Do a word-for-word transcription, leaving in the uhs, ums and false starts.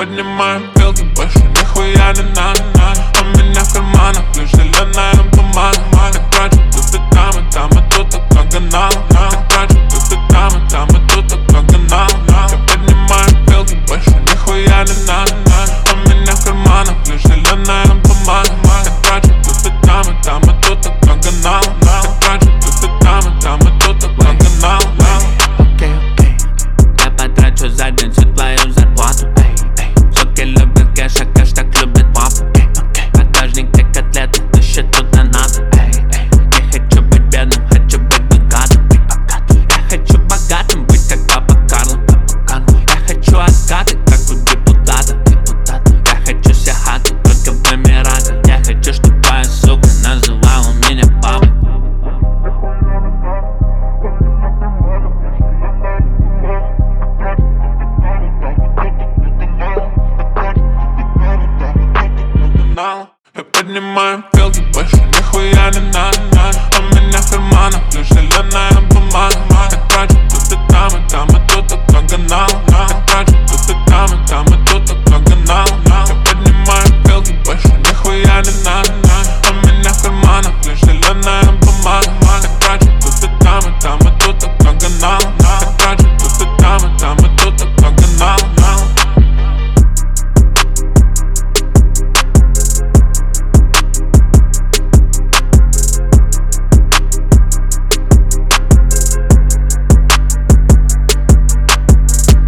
поднимаем белки, больше нихуя не надо. У меня в карманах лишь зеленая помада. Так трачу тут и там, и там, и тут, так много налом. Так трачу тут и там, и там, и тут, так много налом. Я поднимаю белки, больше нихуя не надо. У меня в карманах лишь зеленая помада. Так трачу тут и там, и там, и тут, так много налом. Так трачу тут и там, и там, и тут, так много налом. Окей, окей, я потрачу за день всю твою зарплату. Суки любят кэш, а кэш так любит папу. Багажник где котлеты, на счету донаты. Не хочу быть бедным, хочу быть богатым. Я хочу богатым быть, как папа Карло. Я хочу откаты, как у депутата. Я хочу все хаты, только в Эмиратах. Я хочу, чтоб твоя сука называла меня папой. Я поднимаю белки, больше нихуя не надо. У меня в карманах лишь зеленая помада. Так трачу тут и там, и там, и тут, так много налом. Так трачу тут и там, и там, и тут,